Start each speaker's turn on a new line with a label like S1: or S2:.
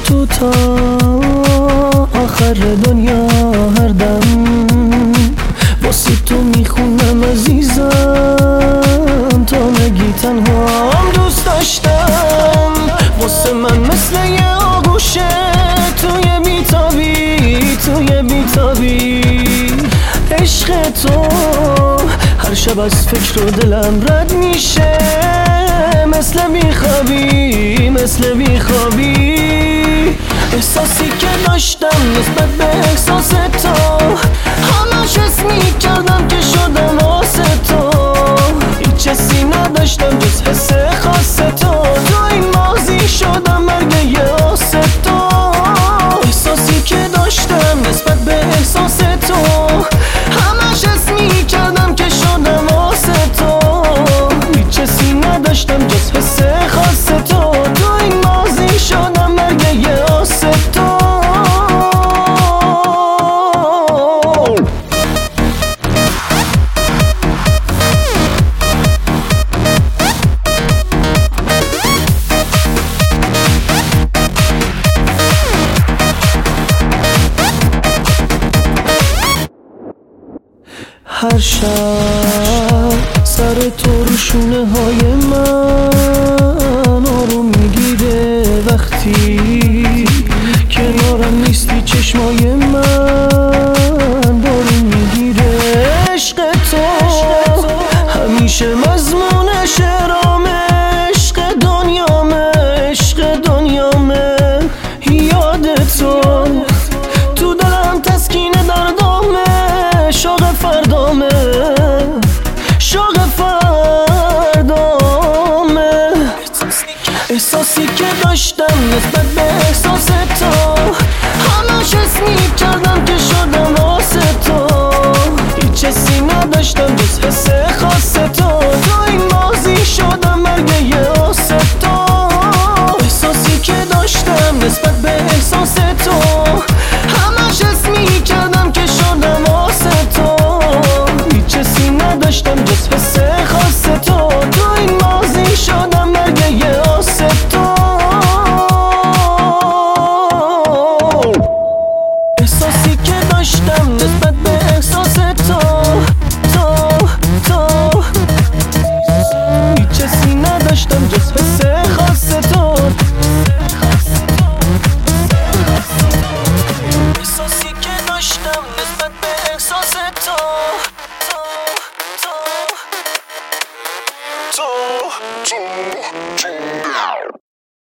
S1: تو تا آخر دنیا هر دم واسه تو میخونم عزیزم، تا نگی تنهام دوست داشتم. واسه من مثل یه آغوشه توی بیتابی عشق تو هر شب از فکر و دلم رد میشه، مثل بیخوابی احساسی که داشتم نسبت به احساس تو، همش حس میکردم که شدم واسه تو. هیچ حسی نداشتم جز حس خاص تو این ماضی شدم مرگ یه آس تو. احساسی که داشتم نسبت به احساس تو، همش حس میکردم که شدم واسه تو. هیچ حسی نداشتم جز حس خاص تو این ماضی شدم مرگ یه آس تو. هر شب سر تو رو شونه های من آروم میگیره وقتی کنارم نیستی، چشمای من بارون میگیره. عشق تو همیشه مضمون شعرامه، عشق دنیامه یاد تو دلم تسکین دردامه، شوق فردامه احساسی که داشتم نسبت به احساس تو، همش حس میکردم که شدم واسه تو. هیچ حسی نداشتم جز حس خاص تو این ماضی شدم مرگ یه آس تو. احساسی که داشتم نسبت به احساس تو، همش حس میکردم که شدم واسه تو. هیچ حسی نداشتم جز حس خاص تو این ماضی شدم مرگ یه آس تو. احساسی که داشتم نسبت به احساس تو هیچ حسی نداشتم جز حس خاص تو. احساسی که داشتم نسبت به احساس تو